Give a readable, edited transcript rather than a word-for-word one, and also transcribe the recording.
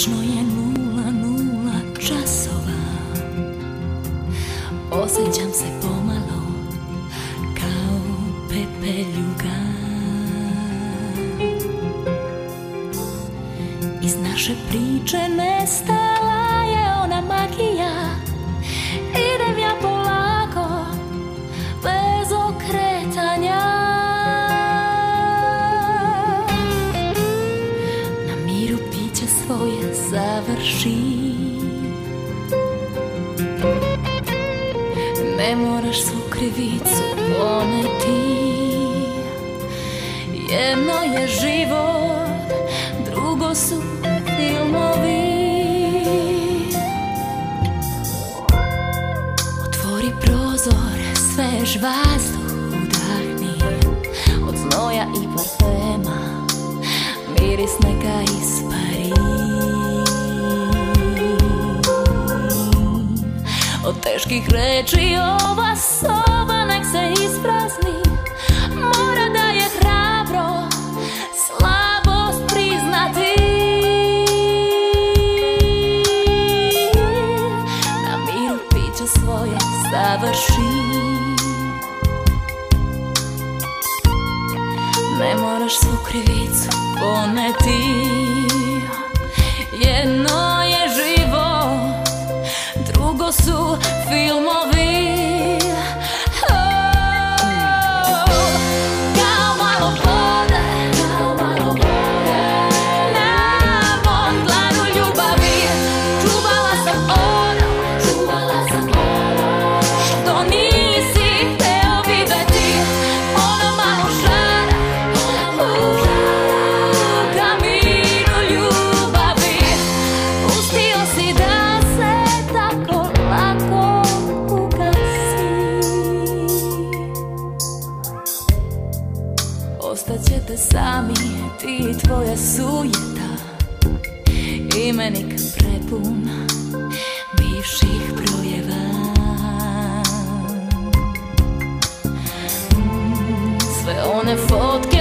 Tačno je 00 časova. Osjećam se pomalo kao pepeljuga. Iz naše priče nestala je ona magija. Idem ja polako, bez okretanja. Na miru piće svoje završi. Ne moraš svu krivicu poneti. Jedno je život, drugo su filmovi. Otvori prozor, svež vazduh udahni. Od znoja i parfema miris neka ispari. Od teških reči ova soba nek se isprazni. Mora da je hrabro slabost priznati. Na miru piće svoje završi. Ne moraš svu krivicu poneti. Jedno je život, drugo su filmovi. Ostaćete sami, ti i tvoja sujeta. Imenik prepun bivših brojeva. Sve one fotke